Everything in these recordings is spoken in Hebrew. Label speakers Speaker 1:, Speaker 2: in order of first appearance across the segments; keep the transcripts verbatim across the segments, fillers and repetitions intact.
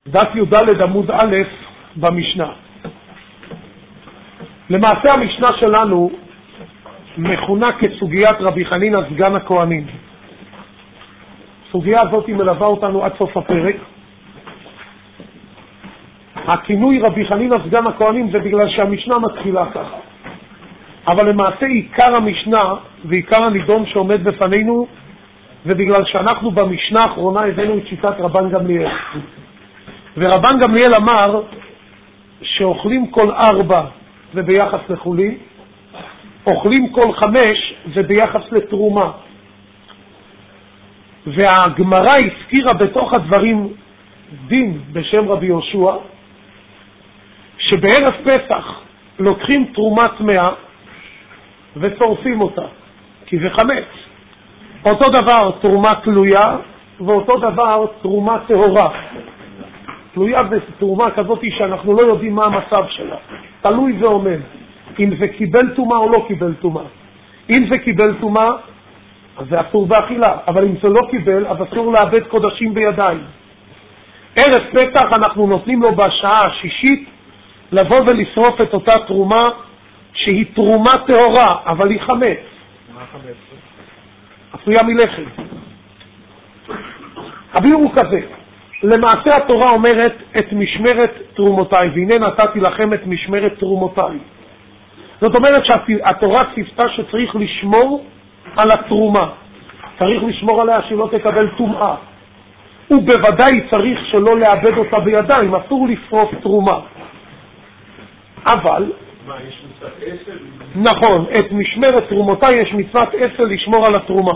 Speaker 1: דף י"ד עמוד א' במשנה. למעשה המשנה שלנו מכונה כסוגיית רבי חנינא סגן הכהנים. הסוגיה הזאת מלווה אותנו עד סוף הפרק. הכינוי רבי חנינא סגן הכהנים זה בגלל שהמשנה מתחילה ככה, אבל למעשה עיקר המשנה ועיקר הנידון שעומד בפנינו זה בגלל שאנחנו במשנה האחרונה הבאנו את שיטת רבן גמליאל, ורבן גמליאל אמר שאוכלים כל ארבע זה ביחס לחולין, אוכלים כל חמש זה ביחס לתרומה. והגמרא הזכירה בתוך הדברים דין בשם רבי יהושע, שבערב פסח לוקחים תרומה טמאה ושורפים אותה, כי זה חמץ. אותו דבר תרומה תלויה, ואותו דבר תרומה טהורה. תלויה בתרומה כזאת שאנחנו לא יודעים מה המצב שלה, תלוי ועומד, אם זה קיבל טומאה או לא קיבל טומאה. אם זה קיבל טומאה, אז זה אסור באכילה, אבל אם זה לא קיבל, אז אסור לאבד קודשים בידיים. ערב פסח אנחנו נותנים לו בשעה השישית לבוא ולשרוף את אותה תרומה שהיא תרומה טהורה, אבל היא חמץ. מה חמץ? עשויה מלחם. הביאור הוא כזה, למעשה התורה אומרת את משמרת תרומותיי, והנה נתתי לכם את משמרת תרומותיי. זאת אומרת שהתורה ציוותה שצריך לשמור על התרומה, צריך לשמור עליה שלא תקבל טומאה, ובוודאי צריך שלא לאבד אותה בידיים, אסור לשרוף תרומה. אבל
Speaker 2: מה, יש מצוות עשר?
Speaker 1: נכון, את משמרת תרומותיי יש מצוות עשר לשמור על התרומה,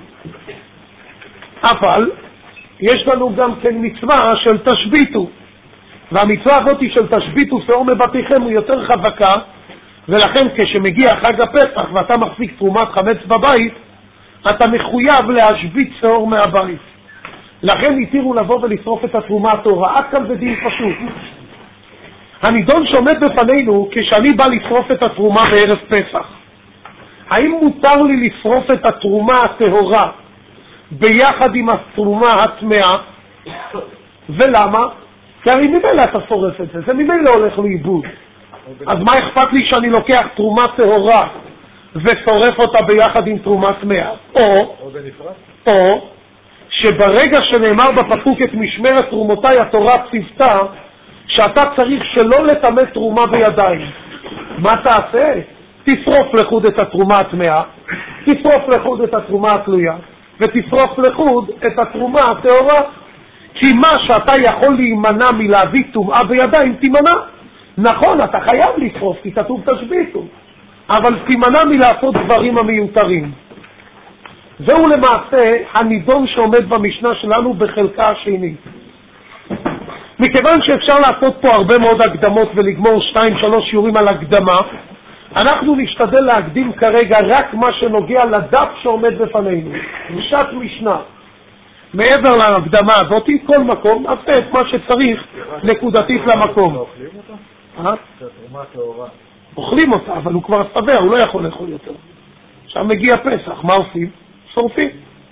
Speaker 1: אבל יש לנו גם כן מצווה של תשביתו, והמצווה הזאת של תשביתו שאור מבתיכם הוא יותר חזקה, ולכן כשמגיע חג הפסח ואתה מחזיק תרומת חמץ בבית, אתה מחויב להשבית שאור מהבית. לכן התירו לבוא ולשרוף את התרומה הטהורה. עד כאן זה דין פשוט. הנידון שעומד בפנינו, כשאני בא לשרוף את התרומה בערב פסח, האם מותר לי לשרוף את התרומה הטהורה ביחד עם התרומה הטמאה? ולמה? כי הרי ממילא אתה שורף את זה, זה ממילא הולך לאיבוד. אז מה אכפת לי שאני לוקח תרומה טהורה ושורף אותה ביחד עם תרומה טמאה? או, או שברגע שנאמר בפסוק את משמרת תרומותיי, התורה ציוותה שאתה צריך שלא לטמא תרומה בידיים. מה תעשה? תשרוף לחוד את התרומה הטמאה, תשרוף לחוד את התרומה התלויה, ותשרוף לחוד את התרומה הטהורה, כי מה שאתה יכול להימנע מלהביא טומאה בידיים תימנע. נכון, אתה חייב לשרוף, כי כתוב תשביתו, אבל תימנע מלעשות דברים המיותרים. זהו למעשה הנידון שעומד במשנה שלנו בחלקה השני. מכיוון שאפשר לעשות פה הרבה מאוד הקדמות ולגמור שתיים שלוש שיעורים על הקדמה, אנחנו נשתדל להקדים כרגע רק מה שנוגע לדף שעומד בפנינו, פשט משנה. מעבר להקדמה הזאת, כל מקום עשה את מה שצריך נקודתית למקום.
Speaker 2: אוכלים אותה? זה תרומה טהורה.
Speaker 1: אוכלים אותה, אבל הוא כבר סבע, הוא לא יכול לאכול יותר. עכשיו מגיע פסח, מה עושים? שורפים.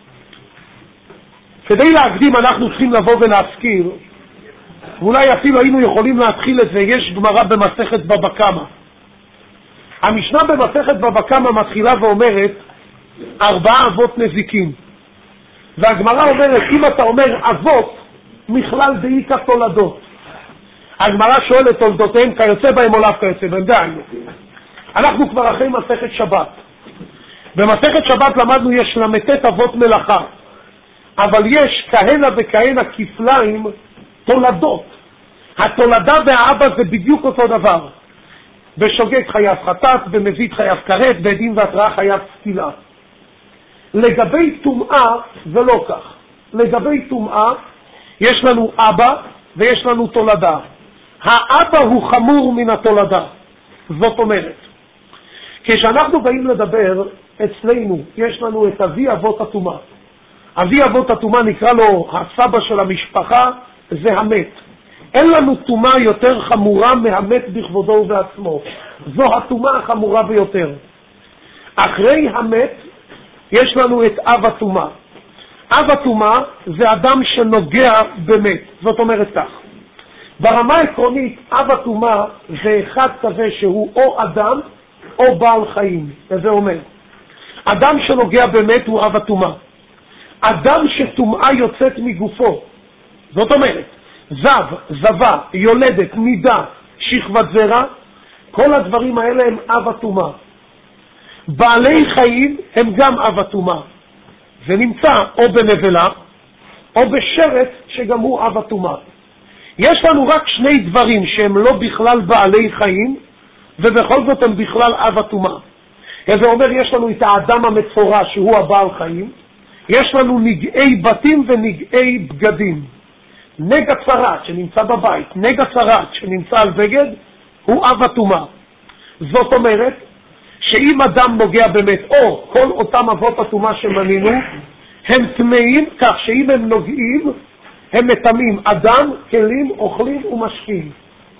Speaker 1: כדי להקדים אנחנו צריכים לבוא ולהזכיר, ואולי אפילו היינו יכולים להתחיל את זה, יש גמרא במסכת בבא קמא. המשנה במסכת בבא קמא מתחילה ואומרת ארבעה אבות נזיקים, והגמרא אומרת אם אתה אומר אבות מכלל דאיכא תולדות, הגמרא שואלת תולדותיהם כיוצא בהם או לאו כיוצא בהם. די, אנחנו כבר אחרי מסכת שבת. במסכת שבת למדנו יש למתת אבות מלאכה, אבל יש כהנה וכהנה כפליים תולדות. התולדה והאבא זה בדיוק אותו דבר. בשוגג חייב חטאת, במזיד חייב כרת, בעדים והתראה חייב סטילה. לגבי טומאה זה לא כך. לגבי טומאה יש לנו אבא ויש לנו תולדה. האבא הוא חמור מן התולדה. זאת אומרת, כשאנחנו באים לדבר אצלנו, יש לנו את אבי אבות הטומאה. אבי אבות הטומאה נקרא לו הסבא של המשפחה, זה המת. אין לנו טומאה יותר חמורה מהמת בכבודו ובעצמו. זו הטומאה החמורה ביותר. אחרי המת יש לנו את אב הטומאה. אב הטומאה זה אדם שנוגע במת. זאת אומרת כך, ברמה העקרונית, אב הטומאה זה אחד כזה שהוא או אדם או בעל חיים. זה אומר, אדם שנוגע באמת הוא אב הטומאה. אדם שטומאה יוצאת מגופו, זאת אומרת, זב, זבה, יולדת, נידה, שכבת זרע, כל הדברים האלה הם אב הטומאה. בעלי חיים הם גם אב הטומאה. זה נמצא או בנבלה או בשרת שגם הוא אב הטומאה. יש לנו רק שני דברים שהם לא בכלל בעלי חיים ובכל זאת הם בכלל אב הטומאה. זה אומר, יש לנו את האדם המצורע שהוא הבעל חיים, יש לנו נגעי בתים ונגעי בגדים. נגע צרת שנמצא בבית, נגע צרת שנמצא על בגד, הוא אב הטומאה. זאת אומרת שאם אדם נוגע באמת, או כל אותם אבות הטומאה שמנינו, הם טמאים כך שאם הם נוגעים, הם מטמאים אדם, כלים, אוכלים ומשקים.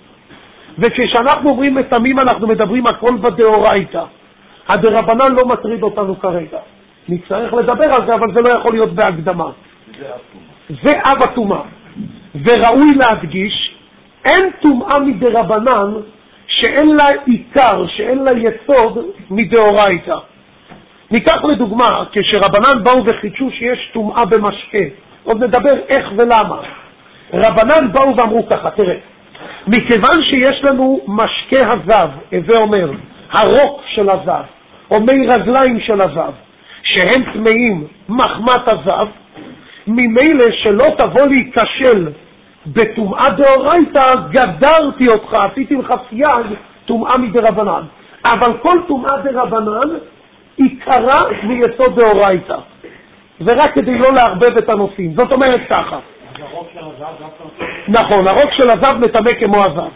Speaker 1: וכשאנחנו אומרים מטמאים, אנחנו מדברים הכל בדאורייתא. הדרבנן לא מטריד אותנו כרגע. נצטרך לדבר על זה, אבל זה לא יכול להיות בהקדמה. זה אב הטומאה. וראוי להדגיש, אין טומאה מדרבנן שאין לה עיקר, שאין לה יסוד מדאורייתא. ניקח לדוגמה, כשרבנן באו וחידשו שיש טומאה במשקה, עוד נדבר איך ולמה. רבנן באו ואמרו ככה, תראה, מכיוון שיש לנו משקה הזב, זה אומר, הרוק של הזב, או מי רגליים של הזב, שהם טמאים מחמת הזב, ממילא שלא תבוא להיכשל בטומאה דאורייתא, גדרתי אותך, עשיתי לך סייג, טומאה מדרבנן. אבל כל טומאה דרבנן עיקרה מיסוד דאורייתא. זה רק כדי לא להרבב את הנושאים. זאת אומרת ככה.
Speaker 2: אז הרוק של הזב דווקא...
Speaker 1: נכון, הרוק של הזב מטמא כמו הזב.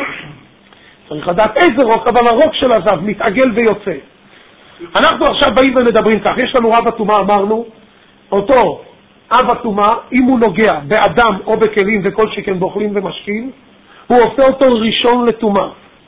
Speaker 1: צריך לדעת איזה רוק, אבל הרוק של הזב מתעגל ויוצא. אנחנו עכשיו באים ומדברים כך, יש לנו אב הטומאה, אמרנו, אותו אב הטומאה, אם הוא נוגע באדם או בכלים וכל שכן באוכלים ומשקים, הוא עושה אותו ראשון לטומאה.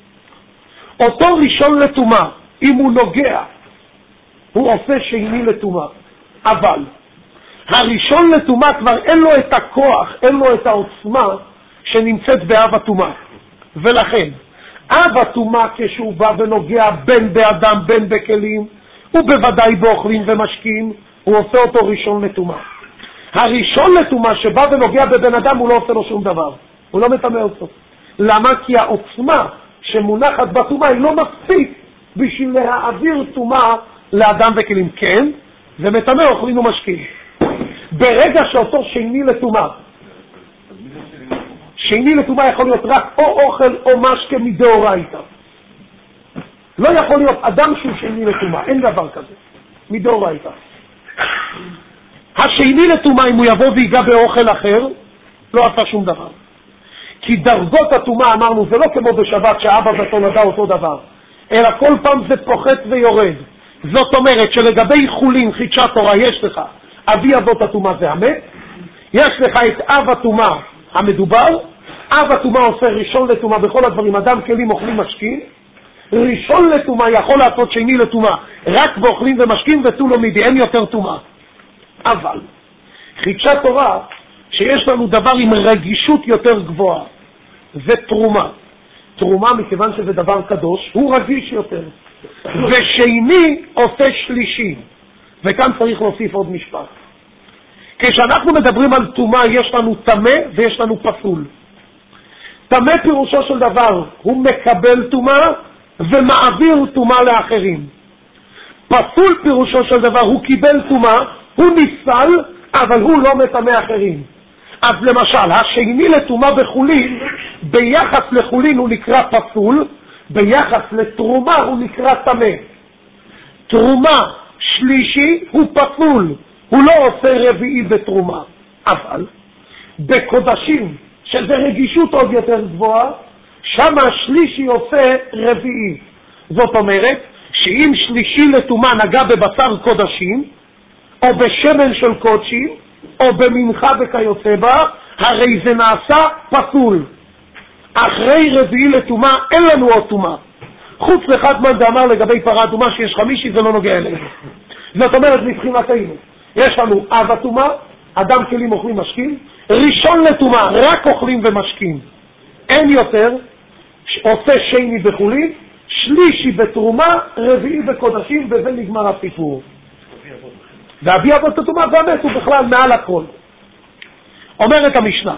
Speaker 1: אותו ראשון לטומאה, אם הוא נוגע, הוא עושה שני לטומאה. אבל הראשון לטומאה כבר אין לו את הכוח, אין לו את העוצמה שנמצאת באב הטומאה. ולכן, אב הטומאה כשהוא בא ונוגע בין באדם בין בכלים, ובוודאי באוכלים ומשקים, הוא עושה אותו ראשון לטומאה. הראשון לטומאה שבא ונוגע בבן אדם הוא לא עושה לו שום דבר, הוא לא מטמא אותו. למה? כי העוצמה שמונחת בטומאה היא לא מספיק בשביל להעביר טומאה לאדם וכלים. כן, זה מטמא אוכלים ומשקים. ברגע שאותו שני לטומאה, שני לטומאה יכול להיות רק או אוכל או משקה מדאורייתא. לא יכול להיות אדם שהוא שני לטומאה, אין דבר כזה, מדאורייתא. השני לטומאה, אם הוא יבוא ויגע באוכל אחר, לא עשה שום דבר. כי דרגות הטומאה, אמרנו, זה לא כמו בשבת שאבא ותולדה אותו דבר, אלא כל פעם זה פוחת ויורד. זאת אומרת שלגבי חולין, חידשת תורה, יש לך אבי אבות הטומאה זה המת, יש לך את אב הטומאה המדובר, אב הטומאה עושה ראשון לטומאה בכל הדברים, אדם, כלים, אוכלים, משקים, ראשון לטומאה יכול לעשות שני לטומאה רק באוכלים ומשקים ותו לא מידי, אין יותר טומאה. אבל חידשת תורה שיש לנו דבר עם רגישות יותר גבוהה, זה תרומה. תרומה מכיוון שזה דבר קדוש, הוא רגיש יותר. ושני עושה שלישי. וכאן צריך להוסיף עוד משפט. כשאנחנו מדברים על טומאה, יש לנו טמא ויש לנו פסול. טמא פירושו של דבר, הוא מקבל טומאה ומעביר טומאה לאחרים. פסול פירושו של דבר, הוא קיבל טומאה, הוא נפסל, אבל הוא לא מטמא אחרים. אז למשל, השני לטומאה בחולין, ביחס לחולין הוא נקרא פסול, ביחס לתרומה הוא נקרא טמא. תרומה שלישי הוא פסול, הוא לא עושה רביעי בתרומה. אבל בקודשים, שזה רגישות עוד יותר גבוהה, שם השלישי עושה רביעי. זאת אומרת, שאם שלישי לטומאה נגע בבשר קודשים, או בשמן של קודשים, או במנחה וכיוצא בה, הרי זה נעשה פסול. אחרי רביעי לטומאה אין לנו עוד טומאה. חוץ לאחד מן דאמר לגבי פרה אדומה שיש חמישי, זה לא נוגע אלינו. זאת אומרת, מבחינתנו, יש לנו אב הטומאה, אדם, כלים, אוכלים, משקים, ראשון לטומאה, רק אוכלים ומשקים. אין יותר, עושה שני בחולין, שלישי בתרומה, רביעי בקודשים, וזה נגמר הסיפור. ואבי אבות התרומה והמת הוא בכלל מעל הכל. אומרת המשנה,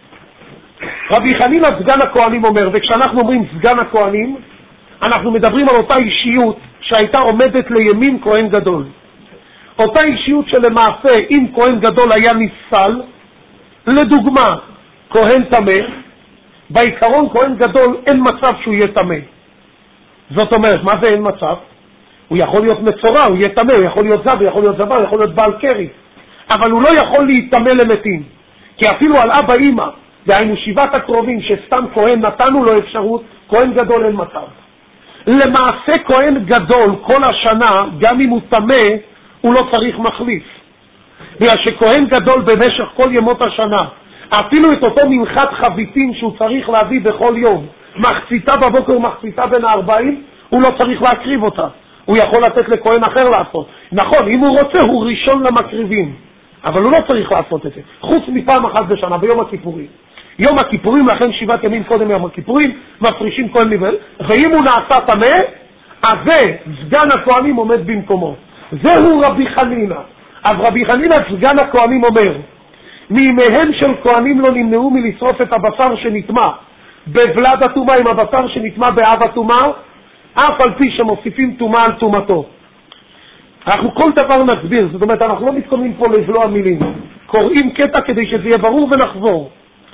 Speaker 1: רבי חנינא סגן הכהנים אומר, וכשאנחנו אומרים סגן הכהנים, אנחנו מדברים על אותה אישיות שהייתה עומדת לימין כהן גדול. אותה אישיות שלמעשה אם כהן גדול היה נפסל, לדוגמה, כהן תמה, בעיקרון כהן גדול אין מצב שהוא יהיה תמה. זאת אומרת, מה זה אין מצב? הוא יכול להיות מצורע, הוא יהיה תמה, הוא יכול להיות זב, הוא יכול להיות זבר, הוא יכול להיות בעל קרי, אבל הוא לא יכול להתאמה למתים. כי אפילו על אבא אמא, דהיינו שבעת הקרובים שסתם כהן נתנו לו אפשרות, כהן גדול אין מצב. למעשה כהן גדול כל השנה, גם אם הוא תמה, הוא לא צריך מחליף. בגלל שכהן גדול במשך כל ימות השנה, אפילו את אותו מנחת חביתים שהוא צריך להביא בכל יום, מחציתה בבוקר ומחציתה בין הארבעים, הוא לא צריך להקריב אותה. הוא יכול לתת לכהן אחר לעשות. נכון, אם הוא רוצה, הוא ראשון למקריבים. אבל הוא לא צריך לעשות את זה. חוץ מפעם אחת בשנה, ביום הכיפורים. יום הכיפורים, לכן שבעת ימים קודם יום הכיפורים, מפרישים כהן נבל, ואם הוא נעשה תמה, אז זה, סגן הכהנים עומד במקומו. זהו רבי חנינא. אז רבי חנינא, סגן הכהנים אומר, מימיהם של כהנים לא נמנעו מלשרוף את הבשר שנטמא בבלד הטומאה עם הבשר שנטמא באב הטומאה, אף על פי שמוסיפים טומאה על טומאתו. אנחנו כל דבר נסביר, זאת אומרת, אנחנו לא מתכוננים פה לבלוע מילים. קוראים קטע כדי שזה יהיה ברור ונחזור.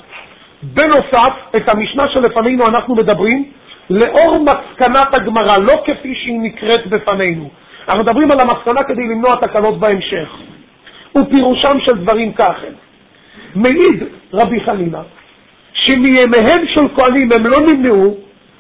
Speaker 1: בנוסף, את המשנה שלפנינו אנחנו מדברים לאור מסקנת הגמרא, לא כפי שהיא נקראת בפנינו. אנחנו מדברים על המסקנה כדי למנוע תקנות בהמשך. ופירושם של דברים ככה. מעיד רבי חנינא, שמימיהם של כהנים הם לא נמנעו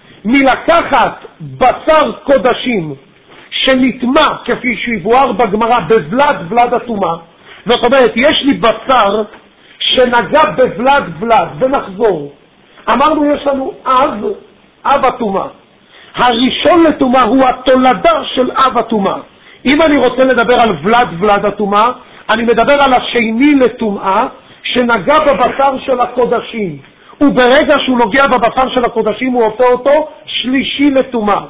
Speaker 1: מלקחת בשר קודשים שנטמא כפי שיבואר בגמרא בבלד בלד הטומאה. זאת אומרת, יש לי בשר שנגע בבלד בלד, ונחזור. אמרנו יש לנו אב, אב הטומאה. הראשון לטומאה הוא התולדה של אב הטומאה. אם אני רוצה לדבר על בלד בלד הטומאה, אני מדבר על השני לטומאה שנגע בבשר של הקודשים. וברגע שהוא נוגע בבשר של הקודשים הוא עושה אותו שלישי לטומאה.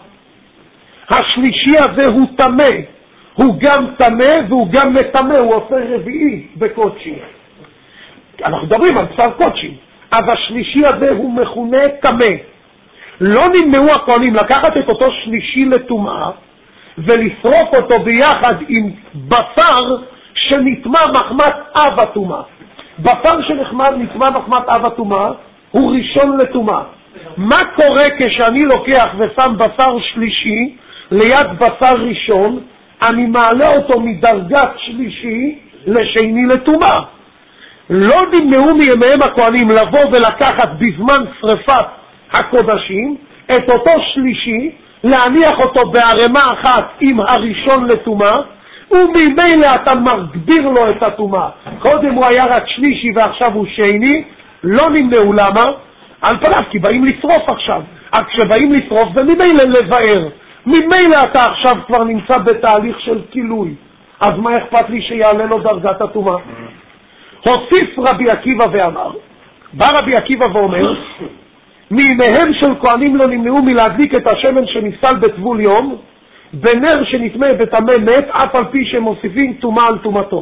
Speaker 1: השלישי הזה הוא תמה, הוא גם תמה והוא גם מטמא, הוא עושה רביעי בקודשי. אנחנו מדברים על בשר קודשי, אז השלישי הזה הוא מכונה תמה. לא נמנעו הכהנים לקחת את אותו שלישי לטומאה ולשרוף אותו ביחד עם בשר שנטמא מחמת אב הטומאה. בשר שנטמא מחמת אב הטומאה הוא ראשון לטומאה. מה קורה כשאני לוקח ושם בשר שלישי ליד בשר ראשון? אני מעלה אותו מדרגת שלישי לשני לטומאה. לא נמנעו מימיהם הכהנים לבוא ולקחת בזמן שריפת הקודשים את אותו שלישי, להניח אותו בערמה אחת עם הראשון לטומאה, וממילא אתה מגביר לו את הטומאה. קודם הוא היה רק שלישי ועכשיו הוא שני. לא נמנעו, למה? על פניו, כי באים לשרוף עכשיו. אז כשבאים לשרוף זה ממילא לבאר. ממילא אתה עכשיו כבר נמצא בתהליך של כילוי. אז מה אכפת לי שיעלה לו דרגת הטומאה? הוסיף רבי עקיבא ואמר, בא רבי עקיבא ואומר, מימיהם של כהנים לא נמנעו מלהדליק את השמן שנפסל בטבול יום, בנר שנטמא בטמא מת, אף על פי שמוסיפים טומאה על טומאתו.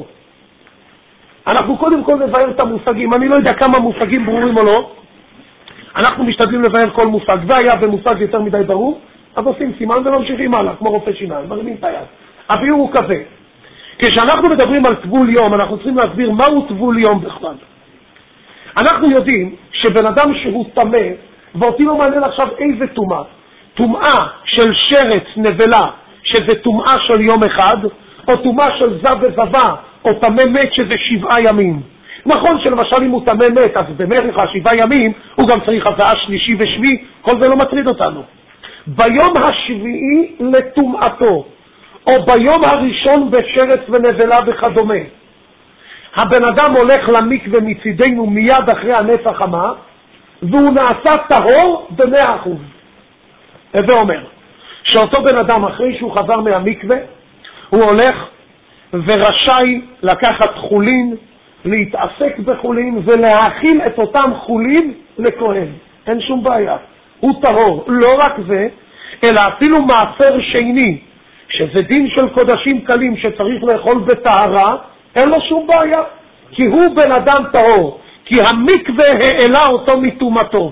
Speaker 1: אנחנו קודם כל נבהר את המושגים, אני לא יודע כמה מושגים ברורים או לא, אנחנו משתדלים לבהר כל מושג, והיה במושג יותר מדי ברור, אז עושים סימן וממשיכים הלאה, כמו רופא שיניים, מרימים את היד. הביאור הוא כזה, כשאנחנו מדברים על טבול יום, אנחנו צריכים להסביר מהו טבול יום בכלל. אנחנו יודעים שבן אדם שהוא טמא, ואותי לא מעניין עכשיו איזה טומאה, טומאה של שרץ נבלה, שזה טומאה של יום אחד, או טומאה של זב וזבה, או טמא מת שזה שבעה ימים. נכון שלמשל אם הוא טמא מת, אז במהלך השבעה ימים הוא גם צריך הזעה שלישי ושביעי, כל זה לא מטריד אותנו. ביום השביעי לטומאתו, או ביום הראשון בשרץ ונבלה וכדומה, הבן אדם הולך למקווה מצידנו מיד אחרי הנץ החמה, והוא נעשה טהור במאה אחוז. זה אומר שאותו בן אדם אחרי שהוא חזר מהמקווה, הוא הולך ורשאי לקחת חולין, להתעסק בחולין ולהאכיל את אותם חולין לכהן. אין שום בעיה, הוא טהור. לא רק זה, אלא אפילו מעשר שני, שזה דין של קודשים קלים שצריך לאכול בטהרה, אין לו שום בעיה, כי הוא בן אדם טהור, כי המקווה העלה אותו מטומאתו.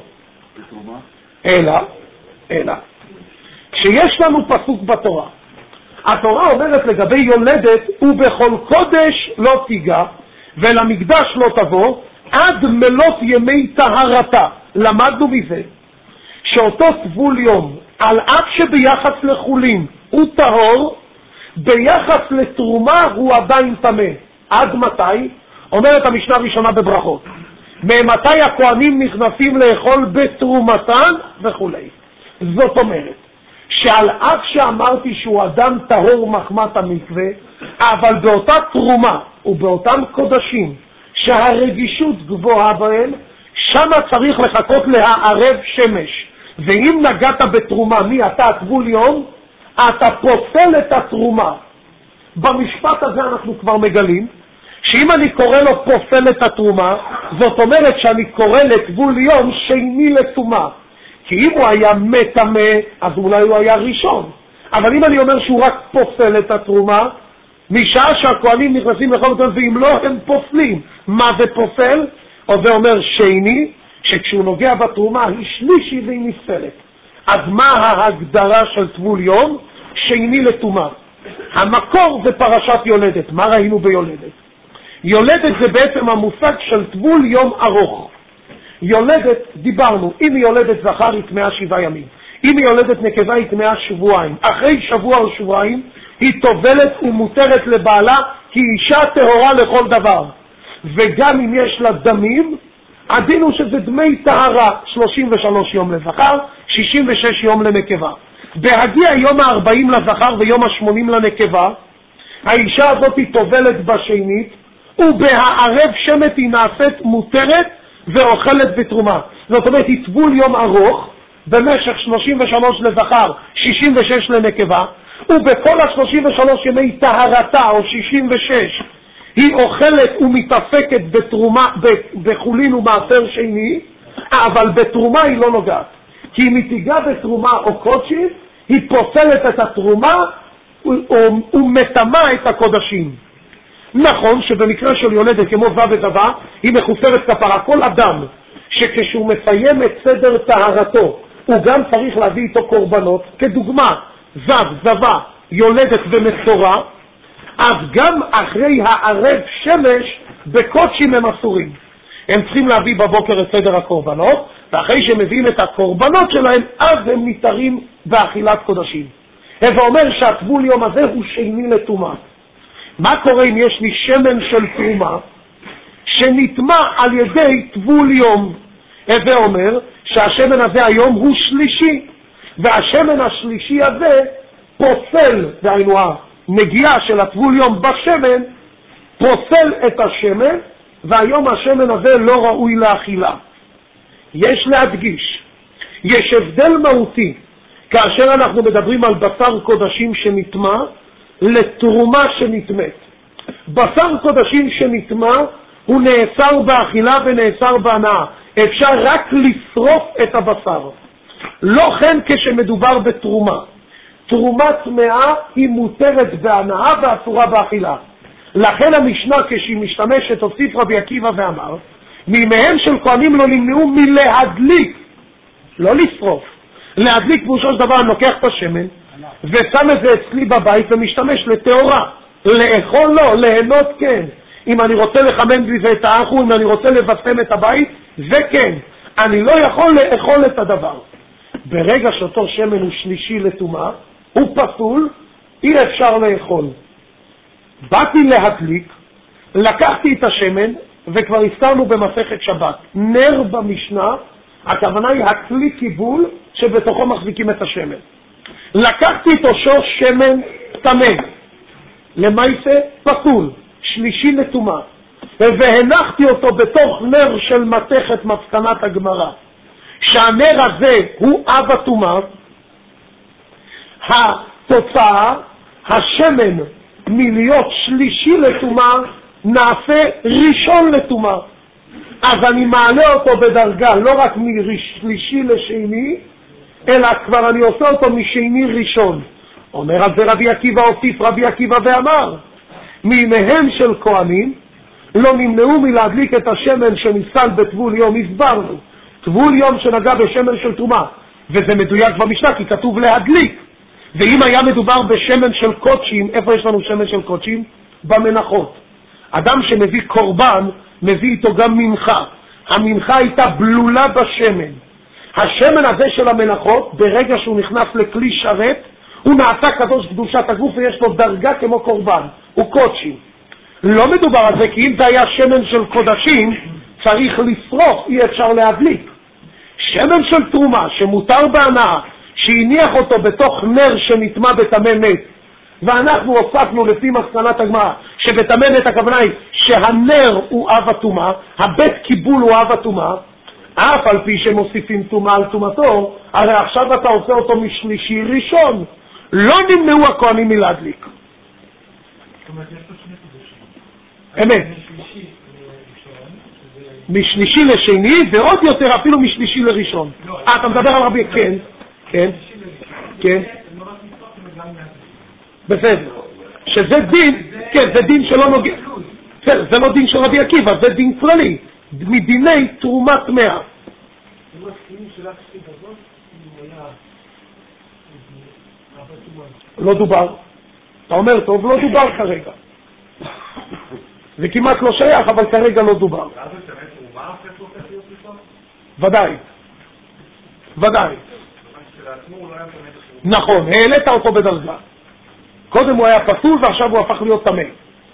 Speaker 1: אלא, אלא, כשיש לנו פסוק בתורה, התורה אומרת לגבי יולדת, ובכל קודש לא תיגע, ולמקדש לא תבוא, עד מלות ימי טהרתה. למדנו מזה, שאותו טבול יום, על אף שביחס לחולין הוא טהור, ביחס לתרומה הוא עדיין טמא. עד מתי? אומרת המשנה הראשונה בברכות. ממתי הכהנים נכנסים לאכול בתרומתן וכו'. זאת אומרת, שעל אף שאמרתי שהוא אדם טהור מחמת המקווה, אבל באותה תרומה ובאותם קודשים שהרגישות גבוהה בהם, שם צריך לחכות להערב שמש. ואם נגעת בתרומה מי אתה טבול יום, אתה פוסל את התרומה. במשפט הזה אנחנו כבר מגלים שאם אני קורא לו פוסל את התרומה, זאת אומרת שאני קורא לטבול יום שני לטומאה. כי אם הוא היה מטמא, אז אולי הוא היה ראשון. אבל אם אני אומר שהוא רק פוסל את התרומה, משעה שהכהנים נכנסים לכל אותם, ואם לא, הם פוסלים. מה זה פוסל? או זה אומר שני, שכשהוא נוגע בתרומה היא שלישי והיא נפסלת. אז מה ההגדרה של טבול יום? שני לטומאה. המקור זה פרשת יולדת. מה ראינו ביולדת? יולדת זה בעצם המושג של טבול יום ארוך. יולדת, דיברנו, אם היא יולדת זכר היא טמאה שבעה ימים, אם היא יולדת נקבה היא טמאה שבועיים. אחרי שבוע או שבועיים היא טובלת ומותרת לבעלה, כי אישה טהורה לכל דבר. וגם אם יש לה דמים, הדין הוא שזה דמי טהרה, שלושים ושלושה יום לזכר, שישים ושש יום לנקבה. בהגיע יום ה-ארבעים לזכר ויום ה-שמונים לנקבה, האישה הזאת היא טובלת בשנית, ובהערב שמת היא נעשית מותרת ואוכלת בתרומה. זאת אומרת, היא טבול יום ארוך, במשך שלושים ושלוש לזכר, שישים ושש לנקבה, ובכל ה-שלושים ושלוש ימי טהרתה, או שישים ושש, היא אוכלת ומתעסקת בתרומה, בחולין ומעשר שני, אבל בתרומה היא לא נוגעת. כי אם היא תיגע בתרומה או קודשים, היא פוסלת את התרומה ומטמאה את הקודשים. נכון שבמקרה של יולדת כמו זב ודבה, היא מחוסרת כפרה. כל אדם שכשהוא מסיים את סדר טהרתו, הוא גם צריך להביא איתו קורבנות, כדוגמה, זב, זבה, יולדת ומצורע, אז גם אחרי הערב שמש בקודשים הם אסורים. הם צריכים להביא בבוקר את סדר הקורבנות, ואחרי שהם מביאים את הקורבנות שלהם, אז הם ניתרים באכילת קודשים. זה אומר שהטבול יום הזה הוא שני לטומאה. מה קורה אם יש לי שמן של תרומה שנטמא על ידי טבול יום? זה אומר שהשמן הזה היום הוא שלישי, והשמן השלישי הזה פוסל, דהיינו הנגיעה של הטבול יום בשמן פוסל את השמן, והיום השמן הזה לא ראוי לאכילה. יש להדגיש, יש הבדל מהותי כאשר אנחנו מדברים על בשר קודשים שנטמא לתרומה שנטמאת. בשר קודשים שנטמא הוא נאסר באכילה ונאסר בהנאה, אפשר רק לשרוף את הבשר. לא כן כשמדובר בתרומה. תרומה טמאה היא מותרת בהנאה ואסורה באכילה. לכן המשנה כשהיא משתמשת, הוסיף רבי עקיבא ואמר, מימיהם של כהנים לא נמנעו מלהדליק, לא לשרוף. להדליק פירושו של דבר, אני לוקח את השמן ושם את זה אצלי בבית ומשתמש לתאורה. לאכול לא, ליהנות כן. אם אני רוצה לחמם בזה את האחו, אם אני רוצה לבשם את הבית, זה כן. אני לא יכול לאכול את הדבר. ברגע שאותו שמן הוא שלישי לטומאה, הוא פסול, אי אפשר לאכול. באתי להדליק, לקחתי את השמן, וכבר הזכרנו במסכת שבת, נר במשנה, הכוונה היא הכלי קיבול שבתוכו מחזיקים את השמן. לקחתי את אותו שמן טמא, למעשה פסול, שלישי לטומאה, והנחתי אותו בתוך נר של מתכת מסקנת הגמרא, שהנר הזה הוא אב הטומאה. התוצאה, השמן מלהיות שלישי לטומאה נעשה ראשון לטומאה. אז אני מעלה אותו בדרגה, לא רק משלישי לשני, אלא כבר אני עושה אותו משני ראשון. אומר על זה רבי עקיבא, הוסיף רבי עקיבא ואמר, מימיהם של כהנים לא נמנעו מלהדליק את השמן שניסל בטבול יום. הסברנו, טבול יום שנגע בשמן של תרומה, וזה מדויק במשנה כי כתוב להדליק. ואם היה מדובר בשמן של קודשים, איפה יש לנו שמן של קודשים? במנחות. אדם שמביא קורבן מביא איתו גם מנחה. המנחה הייתה בלולה בשמן. השמן הזה של המנחות, ברגע שהוא נכנס לכלי שרת, הוא נעשה קדוש קדושת הגוף ויש לו דרגה כמו קורבן, הוא קודשים. לא מדובר על זה, כי אם זה היה שמן של קודשים, צריך לשרוף, אי אפשר להדליק. שמן של תרומה שמותר בהנאה, שהניח אותו בתוך נר שנטמא בטמא מת, ואנחנו הוספנו לפי מסקנת הגמרא שבטמא מת הכוונה היא שהנר הוא אב הטומאה, הבית קיבול הוא אב הטומאה, אף על פי שמוסיפים טומאה על טומאתו, הרי עכשיו אתה עושה אותו משלישי ראשון. לא נמנעו הכהנים מלהדליק. אמת. משלישי לשני, ועוד יותר אפילו משלישי לראשון. אה, אתה מדבר על רבי, כן, כן, כן. בסדר. שזה דין, כן, זה דין שלא נוגע. זה לא דין של רבי עקיבא, זה דין כללי. מדיני תרומת מאה. לא דובר. אתה אומר טוב, לא דובר כרגע. זה כמעט לא שייך, אבל כרגע לא דובר. ודאי. ודאי. נכון, העלית אותו בדרגה. קודם הוא היה פסול ועכשיו הוא הפך להיות טמא.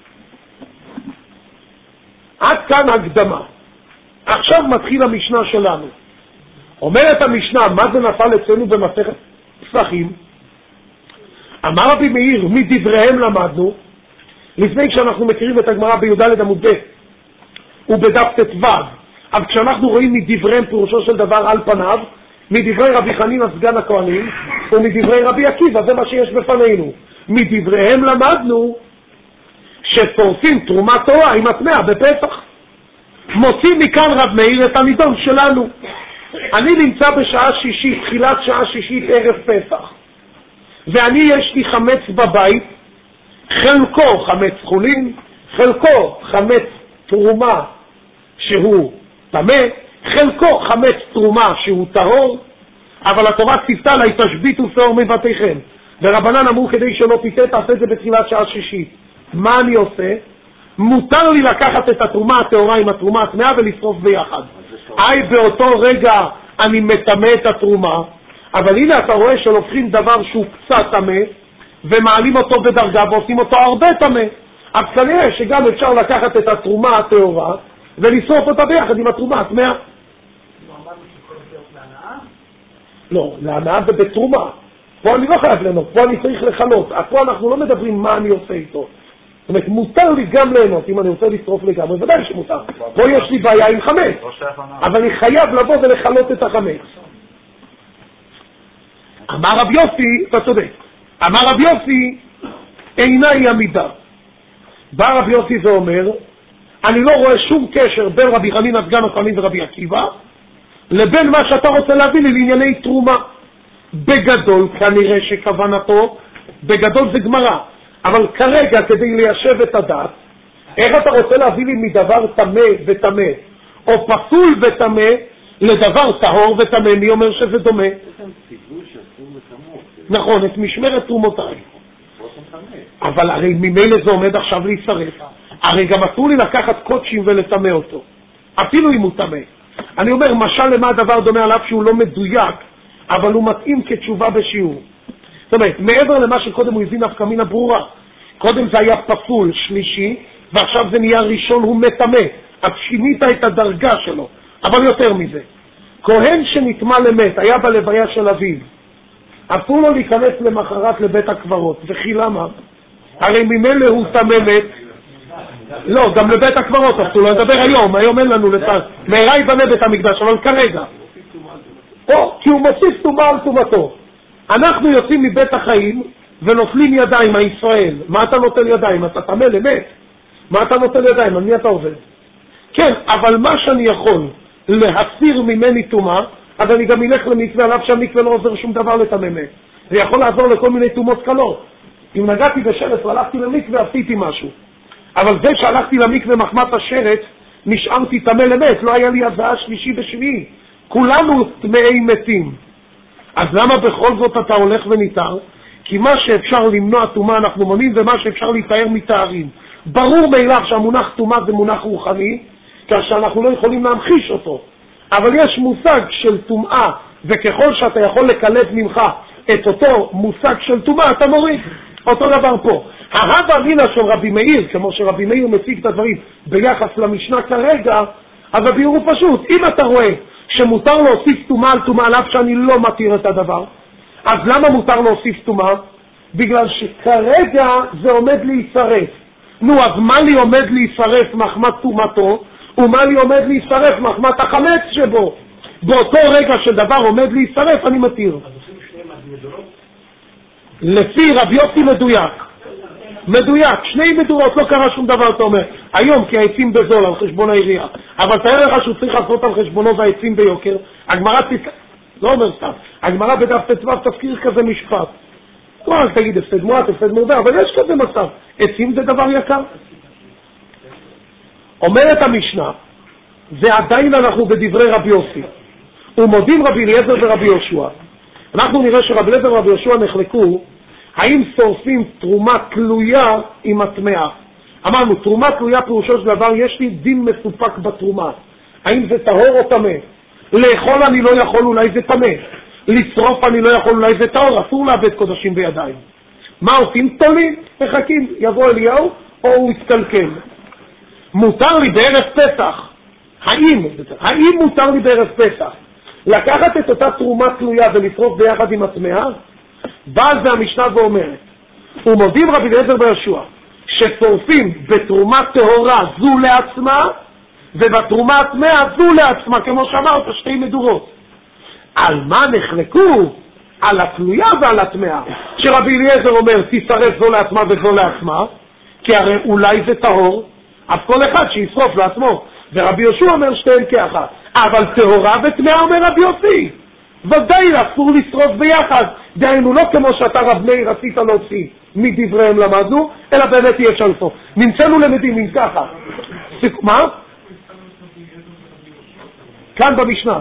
Speaker 1: עד כאן הקדמה. עכשיו מתחיל המשנה שלנו. אומרת המשנה, מה זה נפל אצלנו במסכת פסחים? אמר רבי מאיר, מדבריהם למדנו, לפני שאנחנו מכירים את הגמרא בי"ד עמוד ב' ובדף ט"ו, אבל כשאנחנו רואים מדבריהם פירושו של דבר על פניו, מדברי רבי חנינא סגן הכהנים ומדברי רבי עקיבא, זה מה שיש בפנינו. מדבריהם למדנו ששורפים תרומת תורה עם הטמאה בפסח. מוצאים מכאן רב מאיר את הנידון שלנו. אני נמצא בשעה שישית, תחילת שעה שישית ערב פסח, ואני יש לי חמץ בבית, חלקו חמץ חולין, חלקו חמץ תרומה שהוא טמא, חלקו חמץ תרומה שהוא טהור, אבל התורה ציוותה לה, תשביתו שאור מבתיכם, ורבנן אמרו כדי שלא תטעה תעשה את זה בתחילת שעה שישית. מה אני עושה? מותר לי לקחת את התרומה הטהורה עם התרומה הטמאה ולשרוף ביחד. איי, באותו רגע אני מטמא את התרומה, אבל הנה אתה רואה שלוקחים דבר שהוא קצת טמא ומעלים אותו בדרגה ועושים אותו הרבה טמא. אז כנראה שגם אפשר לקחת את התרומה הטהורה ולשרוף אותה ביחד עם התרומה הטמאה. לא, להנאה זה בתרומה. פה אני לא חייב ליהנות, פה אני צריך לחלות. פה אנחנו לא מדברים מה אני עושה איתו. זאת אומרת, מותר לי גם ליהנות, אם אני רוצה לשרוף לגמרי, ודאי שמותר. פה יש לי בעיה עם חמץ, אבל אני חייב לבוא ולחלות את החמץ. אמר רב יוסי, אתה צודק, אמר רב יוסי, אינה היא עמידה. בא רב יוסי ואומר, אני לא רואה שום קשר בין רבי חנינא סגן הכהנים ורבי עקיבא, לבין מה שאתה רוצה להביא לי לענייני תרומה. בגדול כנראה שכוונתו, בגדול זה גמרא, אבל כרגע כדי ליישב את הדעת, איך אתה רוצה להביא לי מדבר טמא וטמא, או פסול וטמא, לדבר טהור וטמא? מי אומר שזה דומה? נכון, את משמרת תרומותיי. אבל הרי ממילא זה עומד עכשיו להישרף. הרי גם אסור לי לקחת קודשים ולטמא אותו, אפילו אם הוא טמא. אני אומר, משל למה הדבר דומה עליו שהוא לא מדויק, אבל הוא מתאים כתשובה בשיעור. זאת אומרת, מעבר למה שקודם הוא הבין נפקא מינה ברורה, קודם זה היה פסול שלישי, ועכשיו זה נהיה ראשון, הוא מטמא. אז שינית את הדרגה שלו. אבל יותר מזה, כהן שנטמא למת, היה בלוויה של אביו, אסור לו להיכנס למחרת לבית הקברות. וכי למה? הרי ממילא הוא טמא מת. לא, גם לבית הקברות אסור לו. נדבר היום, היום אין לנו לצד. מהרה יבנה בית המקדש, אבל כרגע. או, כי הוא מוסיף טומאה על טומאתו. אנחנו יוצאים מבית החיים ונוטלים ידיים הישראל. מה אתה נוטל ידיים? אתה טמא למת. מה אתה נוטל ידיים? על מי אתה עובד? כן, אבל מה שאני יכול להסיר ממני טומאה, אז אני גם אלך למקווה, עליו שהמקווה לא עוזר שום דבר לטמא. זה יכול לעזור לכל מיני טומאות קלות. אם נגעתי בשרץ והלכתי למקווה, עשיתי משהו. אבל זה שהלכתי למקווה מחמת השרץ, נשארתי טמא למת, לא היה לי הזעה שלישי ושביעי. כולנו טמאי מתים. אז למה בכל זאת אתה הולך וניתר? כי מה שאפשר למנוע טומאה אנחנו מונעים, ומה שאפשר להתאר מתארים. ברור מאליו שהמונח טומאה זה מונח רוחני, כך שאנחנו לא יכולים להמחיש אותו. אבל יש מושג של טומאה, וככל שאתה יכול לקלט ממך את אותו מושג של טומאה, אתה מוריד. אותו דבר פה. ההווה אמינא של רבי מאיר, כמו שרבי מאיר מציג את הדברים ביחס למשנה כרגע, אז הביאור הוא פשוט. אם אתה רואה שמותר להוסיף טומאה על טומאה, עליו שאני לא מתיר את הדבר, אז למה מותר להוסיף טומאה? בגלל שכרגע זה עומד להישרף. נו, אז מה לי עומד להישרף מחמת טומאתו, ומה לי עומד להישרף מחמת החמץ שבו? באותו רגע שדבר עומד להישרף, אני מתיר.
Speaker 2: אז עושים שני מדורות?
Speaker 1: לפי רבי יוסי מדויק. מדויק, שני מדורות, לא קרה שום דבר, אתה אומר. היום כי העצים בזול על חשבון העירייה, אבל תאר לך שהוא צריך לעשות על חשבונו והעצים ביוקר. הגמרא תת... לא אומר סתם, הגמרא בדף תצוו תזכיר כזה משפט. לא רק תגיד הפסד מועט, הפסד מרבה, אבל יש כזה מצב. עצים זה דבר יקר. אומרת המשנה, ועדיין אנחנו בדברי רבי יוסי, ומודים רבי אליעזר ורבי יהושע. אנחנו נראה שרבי אליעזר ורבי יהושע נחלקו, האם שורפים תרומה תלויה עם הטמאה. אמרנו, תרומה תלויה פירושו של דבר, יש לי דין מסופק בתרומה. האם זה טהור או טמא? לאכול אני לא יכול, אולי זה טמא. לצרוף אני לא יכול, אולי זה טהור, אסור לאבד קודשים בידיים. מה עושים? תולים, מחכים, יבוא אליהו או הוא יתקלקל. מותר לי בערב פסח, האם, האם מותר לי בערב פסח לקחת את אותה תרומה תלויה ולשרוף ביחד עם הטמאה? בא זה המשנה ואומרת, ומודים רבי אליעזר ויהושע ששורפים בתרומה טהורה זו לעצמה, ובתרומה הטמאה זו לעצמה, כמו שאמרת, שתי מדורות. על מה נחלקו? על התלויה ועל הטמאה. שרבי אליעזר אומר תשרף זו לעצמה וזו לעצמה, כי הרי אולי זה טהור, אז כל אחד שישרוף לעצמו. ורבי יהושע אומר שתיהן כאחת. אבל טהורה וטמאה אומר רבי יוסי, ודאי אסור לשרוף ביחד. דהיינו לא כמו שאתה רב מאיר רצית להוציא מדבריהם למדנו, אלא באמת אי אפשר לשרוף. נמצאנו למדים עם ככה. מה? כאן במשנה.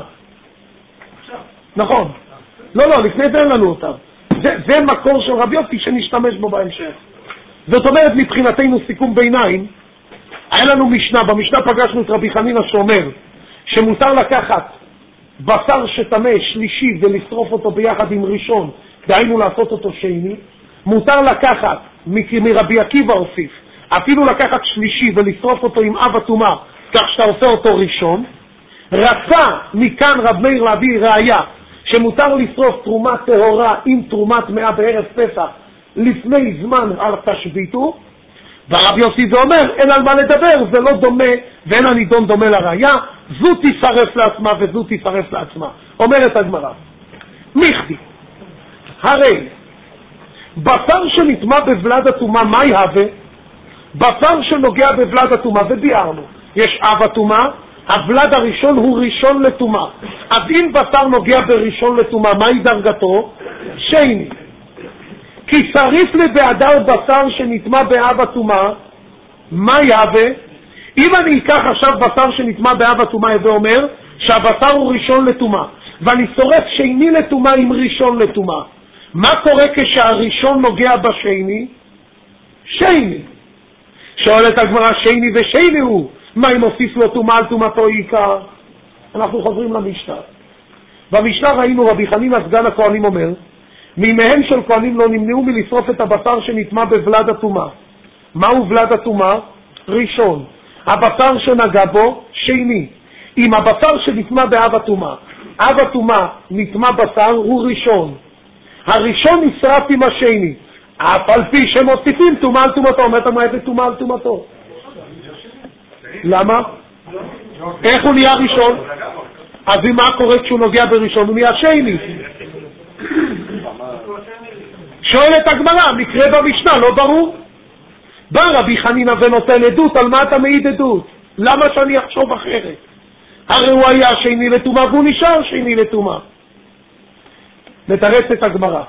Speaker 1: נכון. לא, לא, לפני זה אין לנו אותם. זה, זה מקור של רבי יוסי שנשתמש בו בהמשך. זאת אומרת, מבחינתנו סיכום ביניים, היה לנו משנה, במשנה פגשנו את רבי חנינא שאומר שמותר לקחת בשר שטמא שלישי ולשרוף אותו ביחד עם ראשון, דהיינו לעשות אותו שני. מותר לקחת, מרבי עקיבא הוסיף, אפילו לקחת שלישי ולשרוף אותו עם אב הטומאה, כך שאתה עושה אותו ראשון. רצה מכאן רב מאיר להביא ראיה שמותר לשרוף תרומה טהורה עם תרומה טמאה בערב פסח לפני זמן על תשביתו, והרב יוסי זה אומר אין על מה לדבר, זה לא דומה ואין הנידון דומה לראיה, זו תשרף לעצמה וזו תשרף לעצמה. אומרת הגמרא, מיכדי, הרי בשר שנטמא בבלד הטומאה מה יהווה? בשר שנוגע בבלד הטומאה, וביארנו, יש אב הטומאה, הבלד הראשון הוא ראשון לטומאה. אז אם בשר נוגע בראשון לטומאה, מהי דרגתו? שני. כי שריף לבעדר בשר שנטמא באב הטומאה, מה יהווה? אם אני אקח עכשיו בשר שנטמא באב הטומאה, זה אומר שהבשר הוא ראשון לטומאה, ואני שורף שני לטומאה עם ראשון לטומאה. מה קורה כשהראשון נוגע בשני? שני. שואלת הגמרא, שני ושני הוא, מה אם הוסיף לו טומאה על טומאתו עיקר? אנחנו חוזרים למשנה. במשנה ראינו רבי חנינא סגן הכהנים אומר, מימיהם של כהנים לא נמנעו מלשרוף את הבשר שנטמא בבלד הטומאה. מהו בלד הטומאה? ראשון. הבשר שנגע בו, שני. אם הבשר שנטמא באב הטומאה, אב הטומאה נטמא בשר, הוא ראשון. הראשון נשרף עם השני, אף על פי שמוסיפים טומאה על טומאתו. אומרת מה זה טומאה על טומאתו? למה? איך הוא נהיה ראשון? אז מה קורה כשהוא נוגע בראשון? הוא נהיה שני. שואלת הגמרא, מקרה במשנה לא ברור. בא רבי חנינא ונותן עדות, על מה אתה מעיד עדות? למה שאני אחשוב אחרת? הרי הוא היה שני לטומאה והוא נשאר שני לטומאה. מתרצת הגמרא.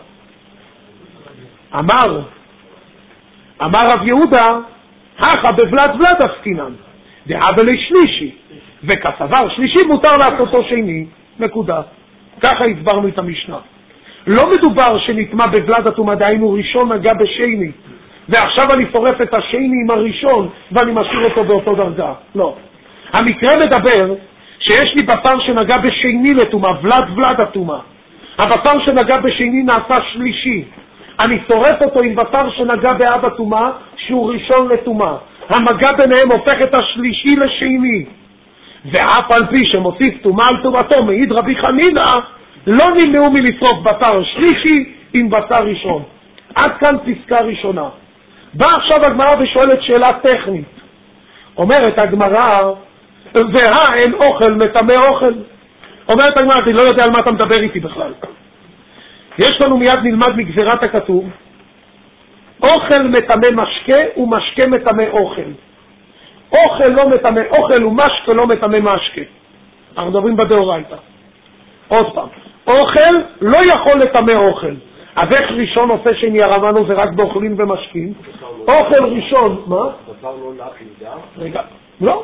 Speaker 1: אמר, אמר רב יהודה, הכה בבלד בלד עסקינן, דאבל שלישי, וכסבר שלישי מותר לעשותו שני, נקודה. ככה הסברנו את המשנה. לא מדובר שנטמע בבלד הטומאה, דהיינו ראשון נגע בשני, ועכשיו אני שורף את השני עם הראשון ואני משאיר אותו באותו דרגה. לא. המקרה מדבר שיש לי בשר שנגע בשני לטומאה, ולד ולד הטומאה. הבשר שנגע בשני נעשה שלישי. אני שורף אותו עם בשר שנגע באב הטומאה, שהוא ראשון לטומאה. המגע ביניהם הופך את השלישי לשני. ואף על פי שמוסיף טומאה על טומאתו, מעיד רבי חנינא, לא נמנעו מלשרוף בשר שלישי עם בשר ראשון. עד כאן פסקה ראשונה. באה עכשיו הגמרא ושואלת שאלה טכנית. אומרת הגמרא, והא אין אוכל מטמא אוכל. אומרת הגמרא, אני לא יודע על מה אתה מדבר איתי בכלל. יש לנו מיד נלמד מגזירת הכתוב, אוכל מטמא משקה ומשקה מטמא אוכל. אוכל לא מטמא אוכל ומשקה לא מטמא משקה. אנחנו מדברים בדאורייתא. עוד פעם, אוכל לא יכול לטמא אוכל. אז איך ראשון עושה שני? הרמנו זה רק באוכלים ומשקים. אוכל ראשון, מה?
Speaker 2: בשר לא לך לידה?
Speaker 1: רגע, לא.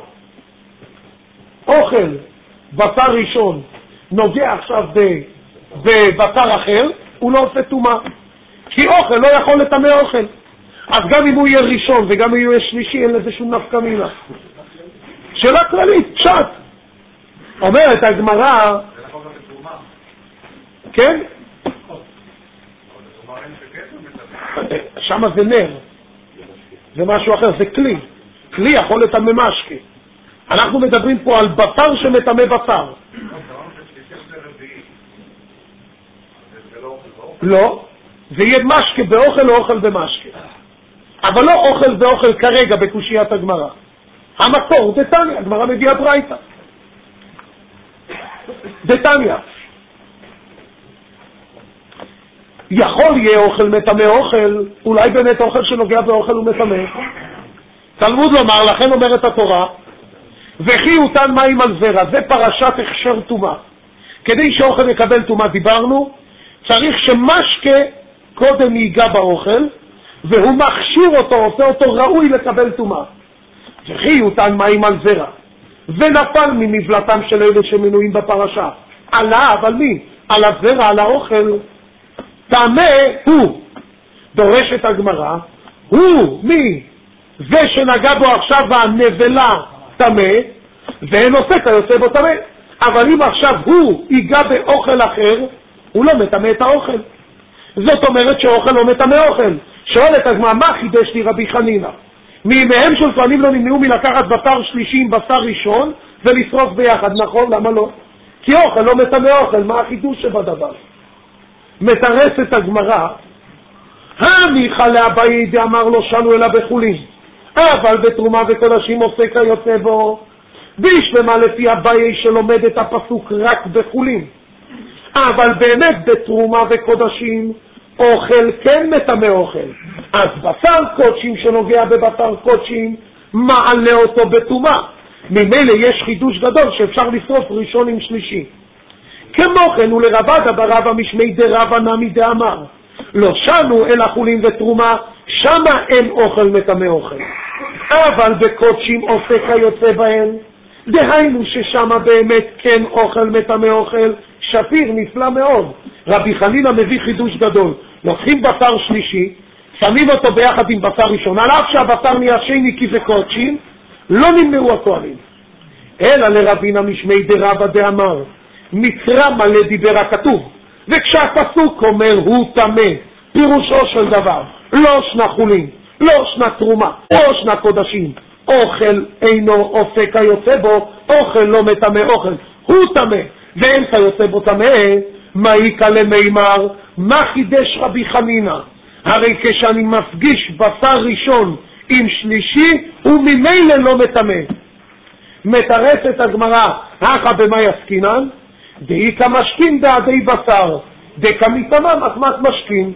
Speaker 1: אוכל בשר ראשון נוגע עכשיו בבשר אחר, הוא לא עושה טומאה. כי אוכל לא יכול לטמא אוכל. אז גם אם הוא יהיה ראשון וגם אם הוא יהיה שלישי, אין לזה שום נפקא מינה. שאלה כללית, פשט. אומרת הגמרא, כן? שמה זה נר, זה משהו אחר, זה כלי. כלי יכול לטמא משקה. אנחנו מדברים פה על בשר שמטמא בשר. לא, זה יהיה משקה באוכל או אוכל במשקה. אבל לא אוכל באוכל כרגע בקושיית הגמרא. המקור, דתניא, הגמרא מביאה ברייתא. דתניא. יכול יהיה אוכל מטמא אוכל, אולי באמת אוכל שנוגע באוכל הוא מטמא. תלמוד לומר, לכן אומרת התורה, וכי יותן מים על זרע, זה פרשת הכשר טומאה. כדי שאוכל יקבל טומאה, דיברנו, צריך שמשקה קודם ייגע באוכל, והוא מכשיר אותו, עושה אותו ראוי לקבל טומאה. וכי יותן מים על זרע, ונפל מנבלתם של אלה שמנויים בפרשה. עלה, אבל מי? על הזרע, על האוכל. טמא הוא, דורשת הגמרא, הוא, מי? זה שנגע בו עכשיו הנבלה טמא, ואין עושה כיוצא בו טמא. אבל אם עכשיו הוא ייגע באוכל אחר, הוא לא מטמא את האוכל. זאת אומרת שאוכל לא מטמא אוכל. שואלת הגמרא, מה חידש לי רבי חנינא? מימיהם של כהנים לא נמנעו מלקחת בשר שלישי עם בשר ראשון ולשרוף ביחד. נכון, למה לא? כי אוכל לא מטמא אוכל. מה החידוש שבדבר? מתרצת הגמרא, הניחא לאביי דאמר לא שנו אלא בחולין, אבל בתרומה וקודשים עושה כיוצא בו. בישלמה לפי אביי שלומד את הפסוק רק בחולין, אבל באמת בתרומה וקודשים אוכל כן מטמא אוכל. אז בשר קודשים שנוגע בבשר קודשים מעלה אותו בטומאה. ממילא יש חידוש גדול שאפשר לשרוף ראשון עם שלישי. כמו כן ולרבד ברב המשמי דרבא נמי דאמר לא שנו אלא חולין ותרומה, שמה אין אוכל מטמא אוכל, אבל בקודשים עושה כיוצא בהן, דהיינו ששמה באמת כן אוכל מטמא אוכל. שפיר, נפלא מאוד. רבי חנינא מביא חידוש גדול. לוקחים בשר שלישי, שמים אותו ביחד עם בשר ראשון, על אף שהבשר נהיה שני כי זה קודשים, לא נמנעו הכהנים. אלא לרבינה משמי דרבא דאמר, מקרא מלא דיבר הכתוב, וכשהפסוק אומר הוא טמא, פירושו של דבר, לא שנה חולין, לא שנה תרומה, לא שנה קודשים, אוכל אינו עושה כיוצא בו, אוכל לא מטמא אוכל, הוא טמא, ואין כיוצא בו טמא. מה יקא למימר? מה חידש רבי חנינא? הרי כשאני מפגיש בשר ראשון עם שלישי, הוא ממילא לא מטמא. מתרצת הגמרא, הכה במאי עסקינן? דאיכא משכין דעדי בשר, דקא מטמא מחמת משכין.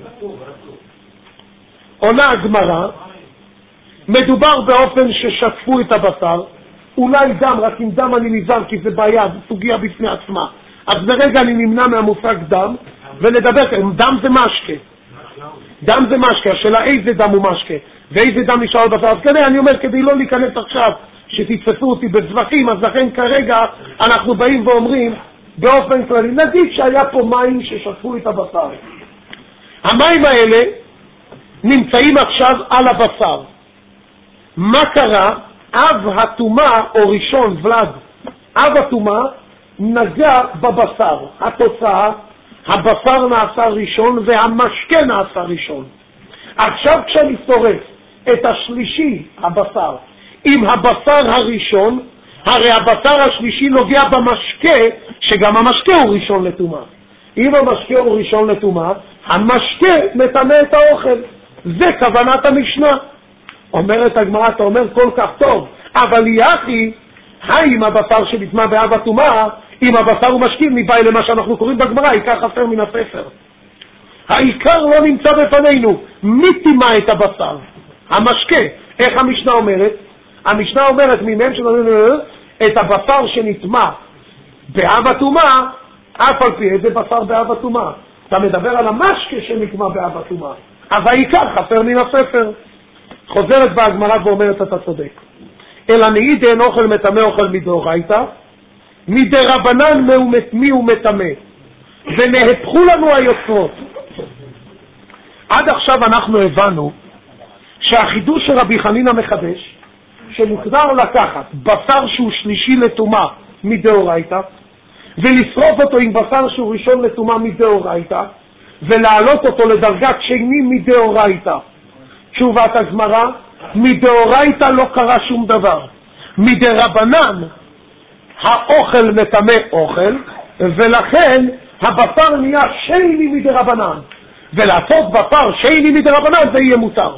Speaker 1: עונה הגמרא, מדובר באופן ששטפו את הבשר, אולי דם, רק עם דם אני נזהר, כי זה בעיה, זה סוגיה בפני עצמה. אז ברגע אני נמנע מהמושג דם, ונדבר, דם זה משקה. דם זה משקה, השאלה איזה דם הוא משקה, ואיזה דם נשאר בשר. אז כדי, אני אומר, כדי לא להיכנס עכשיו, שתתפסו אותי בצווחים, אז לכן כרגע אנחנו באים ואומרים, באופן כללי, נגיד שהיה פה מים ששטפו את הבשר. המים האלה נמצאים עכשיו על הבשר. מה קרה? אב התומה, או ראשון, ולד, אב התומה נגע בבשר. התוצאה, הבשר נעשה ראשון והמשקה נעשה ראשון. עכשיו כשאני שורף את השלישי, הבשר, עם הבשר הראשון, הרי הבשר השלישי נוגע במשקה, שגם המשקה הוא ראשון לטומאה. אם המשקה הוא ראשון לטומאה, המשקה מטמא את האוכל. זה כוונת המשנה. אומרת הגמרא, אתה אומר כל כך טוב, אבל יחי, האם הבשר שנטמא באב הטומאה, אם הבשר הוא משקים, ניבאי למה שאנחנו קוראים בגמרא, עיקר חסר מן הספר. העיקר לא נמצא בפנינו. מי טימא את הבשר? המשקה. איך המשנה אומרת? המשנה אומרת ממהם שלנו את הבשר שנטמא באב הטומאה, אף על פי איזה בשר באב הטומאה. אתה מדבר על המשקה שנטמא באב הטומאה. אבל העיקר חסר מן הספר. חוזרת בהגמרא ואומרת, אתה צודק. אלא נעיד אין אוכל מטמא אוכל מדאורייתא, מדרבנן מי הוא מטמא. ונהפכו לנו היוצרות. עד עכשיו אנחנו הבנו שהחידוש של רבי חנינא מחדש, שמוגדר לקחת בשר שהוא שלישי לטומאה מדאורייתא, ולשרוף אותו עם בשר שהוא ראשון לטומאה מדאורייתא, ולהעלות אותו לדרגת שני מדאורייתא. תשובת הגמרא, מדאורייתא לא קרה שום דבר. מדרבנן האוכל מטמא אוכל, ולכן הבשר נהיה שני מדרבנן. ולעשות בשר שני מדרבנן זה יהיה מותר.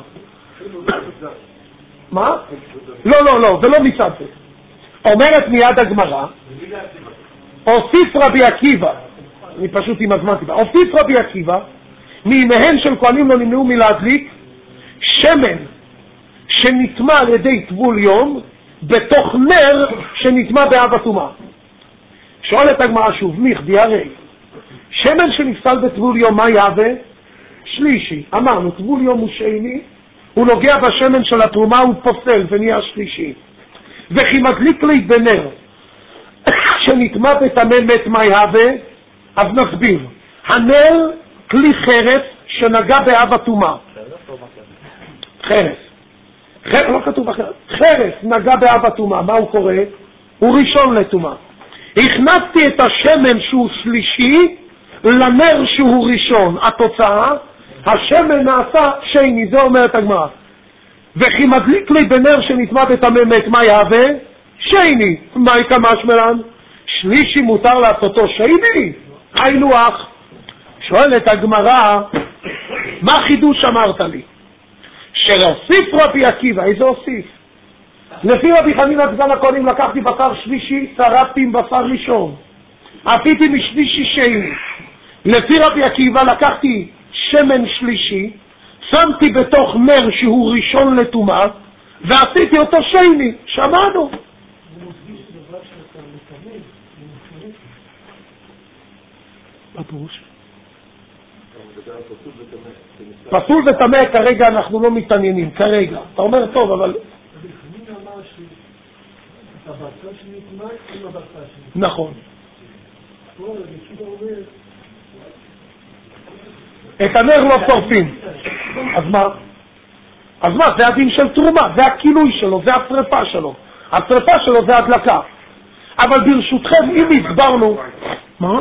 Speaker 1: מה? לא, לא, לא, זה לא מצד זה. אומרת מיד הגמרא, הוסיף רבי עקיבא, אני פשוט עם הזמן טיפה, הוסיף רבי עקיבא, מימיהם של כהנים לא נמנעו מלהדליק שמן שנטמא על ידי טבול יום בתוך נר שנטמא באב הטומאה. שואלת הגמרא שוב, מיכדי הרי שמן שנפסל בטבול יום מה יהווה? שלישי. אמרנו, טבול יום הוא שני, הוא נוגע בשמן של התרומה, הוא פוסל ונהיה שלישי. וכי מדליק לי בנר שנטמא בטמא מת מה יהווה? אז נסביר. הנר כלי חרס שנגע באב הטומאה. חרס. חרס, לא כתוב אחרת. חרס נגע באב הטומאה, מה הוא קורא? הוא ראשון לטומאה. הכנסתי את השמן שהוא שלישי לנר שהוא ראשון. התוצאה, השמן נעשה שני, זה אומרת הגמרא. וכי מדליק לי בנר שנטמא בטמא מת, מה יהווה? שני. מה יקמש מלן? שלישי מותר לעשותו שני? היינו אח. שואלת הגמרא, מה חידוש אמרת לי? שלהוסיף רבי עקיבא, איזה הוסיף? לפי רבי חנינא סגן הכהנים לקחתי בשר שלישי, שרפתי עם בשר ראשון, עשיתי משלישי שני. לפי רבי עקיבא לקחתי שמן שלישי, שמתי בתוך נר שהוא ראשון לטומאה, ועשיתי אותו שני. שמענו. מה פירוש? פסול וטמא כרגע אנחנו לא מתעניינים, כרגע. אתה אומר טוב, אבל... נכון. את הנר לא שורפים. אז מה? אז מה? זה הדין של תרומה, זה הכילוי שלו, זה השרפה שלו. השרפה שלו זה הדלקה. אבל ברשותכם, אם הסברנו... מה?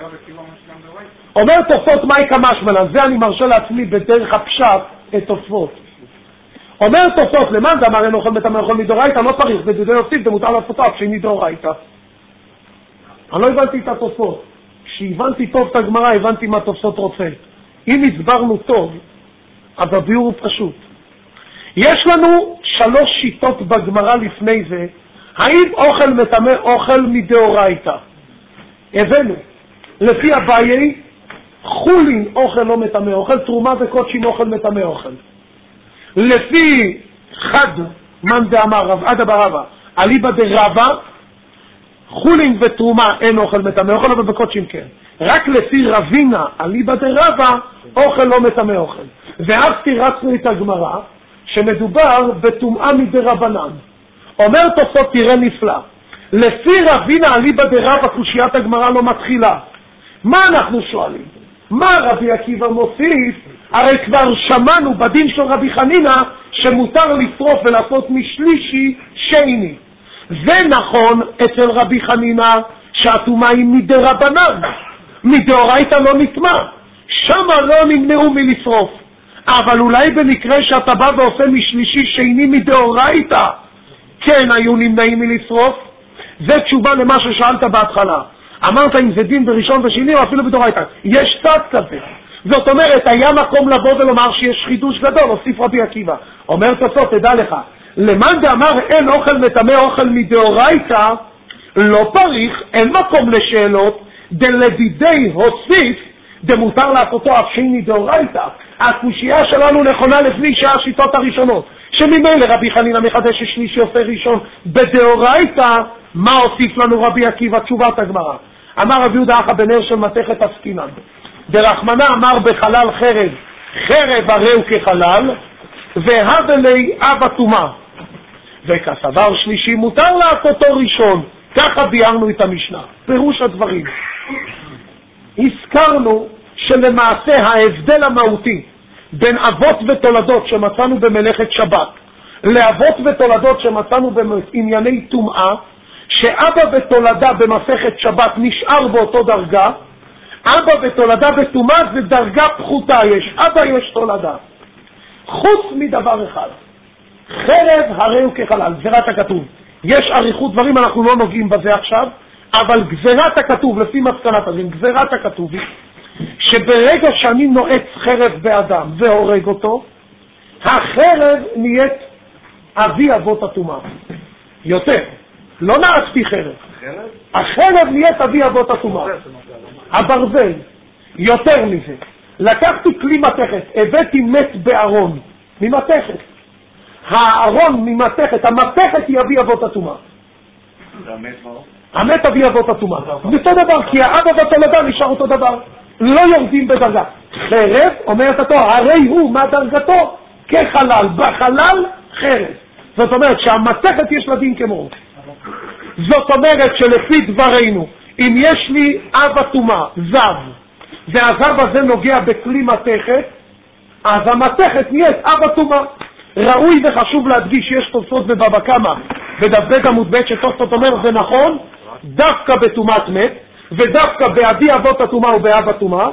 Speaker 1: אומר תוספות מאי כמשמלן, זה אני מרשה לעצמי בדרך הפשט את תוספות. אומר תוספות, למען זה אמר אין אוכל מטמא אוכל מדאורייתא, לא צריך, בדידי יוסיף, זה מותר לעשות אף שהיא מדאורייתא. אני לא הבנתי את התוספות. כשהבנתי טוב את הגמרא, הבנתי מה תוספות רוצה. אם הסברנו טוב, אז הביאור הוא פשוט. יש לנו שלוש שיטות בגמרא לפני זה, האם אוכל מטמא אוכל מדאורייתא. הבאנו. לפי אביי, חולין אוכל לא מטמא אוכל, תרומה וקודשים אוכל מטמא אוכל. לפי חד, מאן דאמר רב, עדה ברבא, אליבא דרבא, חולין ותרומה אין אוכל מטמא אוכל, אבל בקודשים כן. רק לפי רבינה, אליבא דרבא, אוכל לא מטמא אוכל. ואז תירצנו את הגמרא, שמדובר בטומאה מדרבנן. אומר תוספות, תראה נפלא. לפי רבינה, אליבא דרבא, קושיית הגמרא לא מתחילה. מה אנחנו שואלים? מה רבי עקיבא מוסיף? הרי כבר שמענו בדין של רבי חנינה שמותר לשרוף ולעשות משלישי שני. זה נכון אצל רבי חנינה שהטומאה היא מדרבנן, מדאורייתא לא נטמא, שמה לא נמנעו מלשרוף. אבל אולי במקרה שאתה בא ועושה משלישי שני מדאורייתא כן היו נמנעים מלשרוף. זה תשובה למה ששאלת בהתחלה. אמרת אם זה דין בראשון ושני או אפילו בדאורייתא, יש צד כזה. זאת אומרת, היה מקום לבוא ולומר שיש חידוש גדול, הוסיף רבי עקיבא. אומר תוספות, תדע לך, למאן דאמר אין אוכל מטמא אוכל מדאורייתא, לא פריך, אין מקום לשאלות, דלדידי הוסיף, דמותר לעשותו אף שני דאורייתא. הקושייה שלנו נכונה לפני שהשיטות הראשונות, שממילא רבי חנינה מחדש ששלישי עושה ראשון בדאורייתא. מה הוסיף לנו רבי עקיבא? תשובת הגמרא. אמר רבי יהודה אחא בנר של מתכת עסקינן, דרחמנא אמר בחלל חרב, חרב הרי הוא כחלל, והבלי אב הטומאה, וכסבר שלישי מותר לעשותו ראשון. ככה ביארנו את המשנה. פירוש הדברים, הזכרנו שלמעשה ההבדל המהותי בין אבות ותולדות שמצאנו במלאכת שבת לאבות ותולדות שמצאנו בענייני טומאה, שאבא ותולדה במסכת שבת נשאר באותו דרגה, אבא ותולדה בטומאה זה דרגה פחותה, יש אבא יש תולדה. חוץ מדבר אחד, חרב הרי הוא כחלל, גזירת הכתוב. יש אריכות דברים, אנחנו לא נוגעים בזה עכשיו, אבל גזירת הכתוב, לפי מסקנת הדין, גזירת הכתוב היא שברגע שאני נועץ חרב באדם והורג אותו, החרב נהיית אבי אבות הטומאה. יותר, לא נעצתי חרב, החרב נהיית אבי אבות הטומאה. הברזל, יותר מזה, לקחתי כלי מתכת, הבאתי מת בארון ממתכת, הארון ממתכת, המתכת היא אבי אבות הטומאה. המת אבי אבות הטומאה. אותו דבר, כי האבא והתולדה נשאר אותו דבר, לא יורדים בדרגה. חרב, אומרת אותו, הרי הוא מה דרגתו? כחלל, בחלל חרב. זאת אומרת שהמתכת יש לה דין כמו. זאת אומרת שלפי דברינו, אם יש לי אב הטומאה, זב, והזב הזה נוגע בכלי מתכת, אז המתכת נהיית אב הטומאה. ראוי וחשוב להדגיש שיש תוספות בבבא קמא בדף ב' עמוד ב' שתוספות אומר זה נכון דווקא בטומאת מת ודווקא באבי אבות הטומאה ובאב הטומאה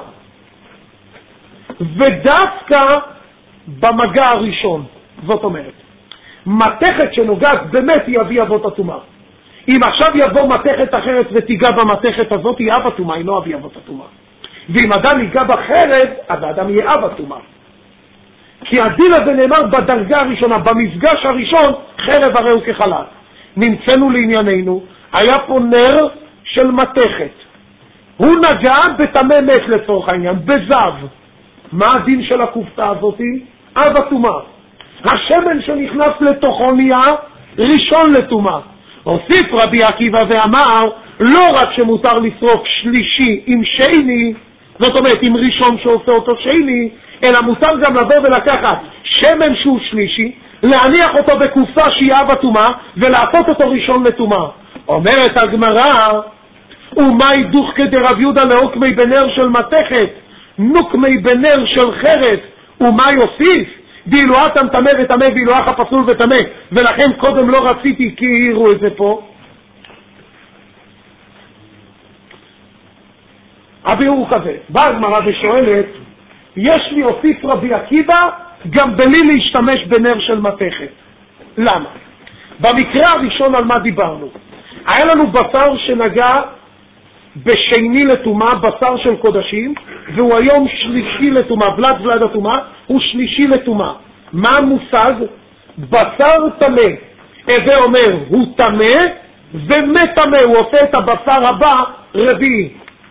Speaker 1: ודווקא במגע הראשון. זאת אומרת מתכת שנוגעת באמת היא אבי אבות הטומאה. אם עכשיו יבוא מתכת אחרת ותיגע במתכת הזאת היא אב הטומאה, היא לא אבי אבות הטומאה. ואם אדם ייגע בחרב אז האדם יהיה אב הטומאה, כי הדין הזה נאמר בדרגה הראשונה, במפגש הראשון, חרב הרי הוא כחלל. נמצאנו לענייננו, היה פה נר של מתכת, הוא נגע בטמא מת לצורך העניין, בזב. מה הדין של הקופתה הזאת? אב הטומאה. השמן שנכנס לתוכו נהיה ראשון לטומאה. הוסיף רבי עקיבא ואמר, לא רק שמותר לשרוף שלישי עם שני, זאת אומרת עם ראשון שעושה אותו שני, אלא מותר גם לבוא ולקחת שמן שהוא שלישי, להניח אותו בקופסה שהיא אב הטומאה, ולעשות אותו ראשון לטומאה. אומרת הגמרא, ומאי דוך כדרב יהודה לעוקמי בנר של מתכת, נוקמי בנר של חרב, ומה יוסיף? דאילו אתם טמא וטמא, ואילו אח פסול וטמא, ולכן קודם לא רציתי כי העירו את זה פה. הביאור הוא כזה, באה הגמרא ושואלת, יש לי הוסיף רבי עקיבא גם בלי להשתמש בנר של מתכת. למה? במקרה הראשון על מה דיברנו? היה לנו בשר שנגע בשני לטומאה, בשר של קודשים, והוא היום שלישי לטומאה, ולד ולד הטומאה הוא שלישי לטומאה. מה המושג? בשר טמא. הווה אומר הוא טמא ומטמא, הוא עושה את הבשר הבא רביעי.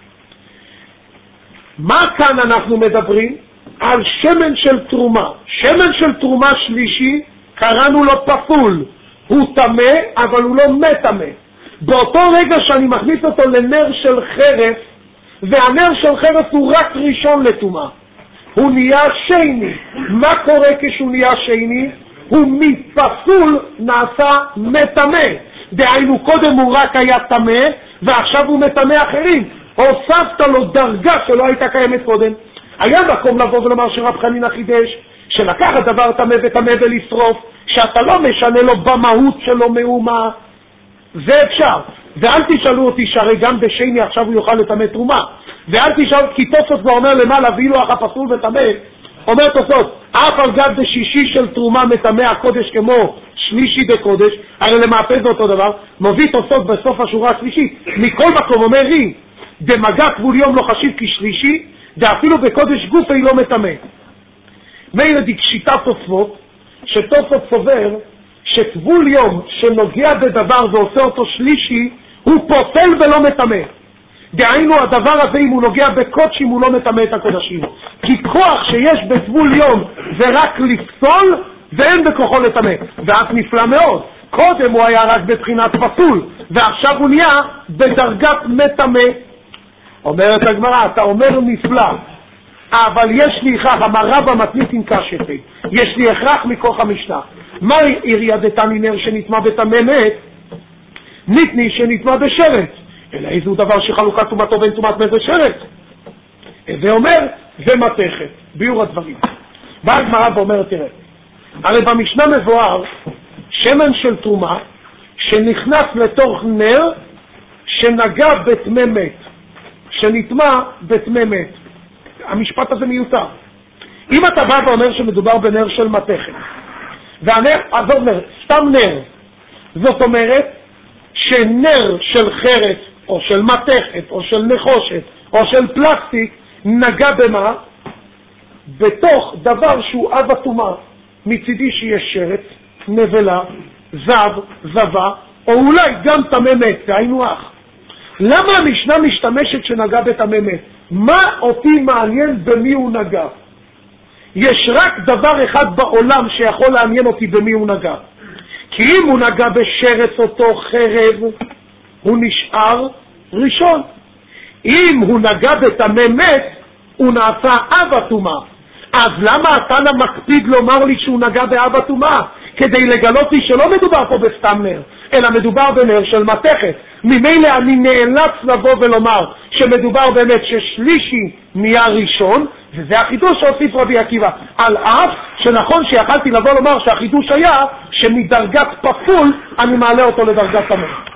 Speaker 1: מה כאן אנחנו מדברים? על שמן של תרומה. שמן של תרומה שלישי קראנו לו פסול, הוא טמא, אבל הוא לא מטמא. באותו רגע שאני מכניס אותו לנר של חרס, והנר של חרס הוא רק ראשון לטומאה, הוא נהיה שני. מה קורה כשהוא נהיה שני? הוא מפסול נעשה מטמא. דהיינו, קודם הוא רק היה טמא, ועכשיו הוא מטמא אחרים. הוספת לו דרגה שלא הייתה קיימת קודם. היה מקום לבוא ולומר שרב חנינא חידש, שלקחת דבר טמא וטמא ולשרוף, שאתה לא משנה לו במהות שלו מאומה, זה אפשר. ואל תשאלו אותי שהרי גם בשני עכשיו הוא יוכל לטמא תרומה, ואל תשאלו, כי תוספות כבר אומר למעלה ואילו אך הפסול וטמא, אומר תוספות, אף על גב בשישי של תרומה מטמא הקודש כמו שלישי בקודש, הרי למעשה זה אותו דבר. מביא תוספות בסוף השורה השלישית, מכל מקום אומר רי, דמגע כבול יום לא חשיב כשלישי, ואפילו בקודש גוף היא לא מטמא. מילא דקשיטת תוספות, שתוספות סובר שטבול יום שנוגע בדבר ועושה אותו שלישי, הוא פוסל ולא מטמא. דהיינו, הדבר הזה, אם הוא נוגע בקודשים, הוא לא מטמא את הקודשים. כי כוח שיש בטבול יום זה רק לפסול, ואין בכוחו לטמא. ואז נפלא מאוד. קודם הוא היה רק בבחינת פסול, ועכשיו הוא נהיה בדרגת מטמא. אומרת הגמרא, אתה אומר נפלא, אבל יש לי הכרח, אמר רבא מתניתין קשתי, יש לי הכרח מכוח המשנה. מה עיריה דתני נר שנטמא בטמא מת, ניתני שנטמא בשרץ, אלא איזו דבר שחלוקת טומאתו בין טומאת מת ושרץ. זה אומר, זה מתכת, ביור הדברים. באה הגמרא ואומרת, תראה, הרי במשנה מבואר, שמן של תרומה, שנכנס לתוך נר, שנגע בטמא מת, שנטמא בטמא מת. המשפט הזה מיותר. אם אתה בא ואומר שמדובר בנר של מתכת, והנר, אז זה אומר, סתם נר, זאת אומרת שנר של חרס, או של מתכת, או של נחושת, או של פלסטיק, נגע במה? בתוך דבר שהוא אב הטומאה. מצידי שיש שרץ, נבלה, זב, זבה, או אולי גם טמא מת, והיינו אח. למה המשנה משתמשת שנגע בטמא מת? מה אותי מעניין במי הוא נגע? יש רק דבר אחד בעולם שיכול לעניין אותי במי הוא נגע. כי אם הוא נגע בשרץ אותו חרב, הוא נשאר ראשון. אם הוא נגע בטמא מת, הוא נעשה אב הטומאה. אז למה התנא מקפיד לומר לי שהוא נגע באב הטומאה? כדי לגלות לי שלא מדובר פה בסתם נר, אלא מדובר בנר של מתכת. ממילא אני נאלץ לבוא ולומר שמדובר באמת ששלישי נהיה ראשון, וזה החידוש שהוסיף רבי עקיבא. על אף שנכון שיכלתי לבוא לומר שהחידוש היה שמדרגת פסול אני מעלה אותו לדרגת טמא.